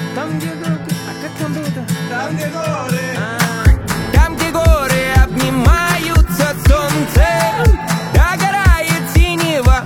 Там, где горы. А как там было-то? Там, где горы. Там, где горы обнимаются солнцем, догорает синева.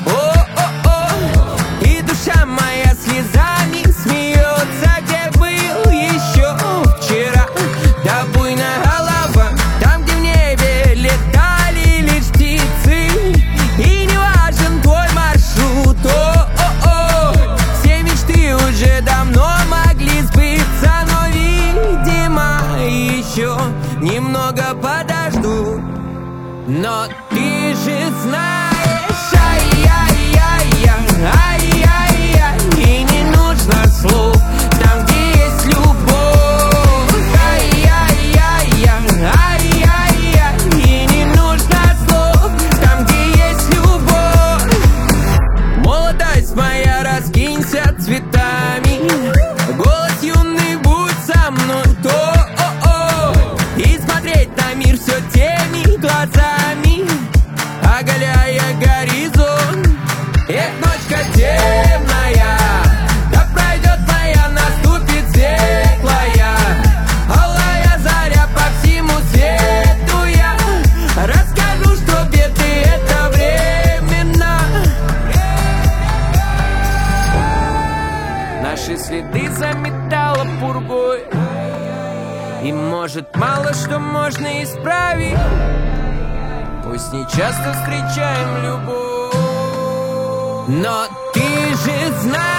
О-о-о. И душа моя слезами смеется, где был еще вчера. Да буйная голова. Там, где в небе летали лишь птицы, и не важен твой маршрут. О-о-о. Все мечты уже давно могли сбыться, но, видимо, еще немного подожду. Но ты же знаешь, ай-яй-яй-яй, ай-яй-яй, и не нужно слов там, где есть любовь. Ай-яй-яй-яй, ай-яй-яй, и не нужно слов там, где есть любовь. Молодость моя, раскинься цветами, голос юный, будь со мной, то и смотреть на мир все теми глазами, оголяя горизонт. Эх, ночка темная, да пройдет моя, наступит светлая, алая заря по всему свету. Я расскажу, что беды это временно. Наши следы заметало пургой, и может мало что можно исправить. Пусть не часто встречаем любовь, но ты же знаешь.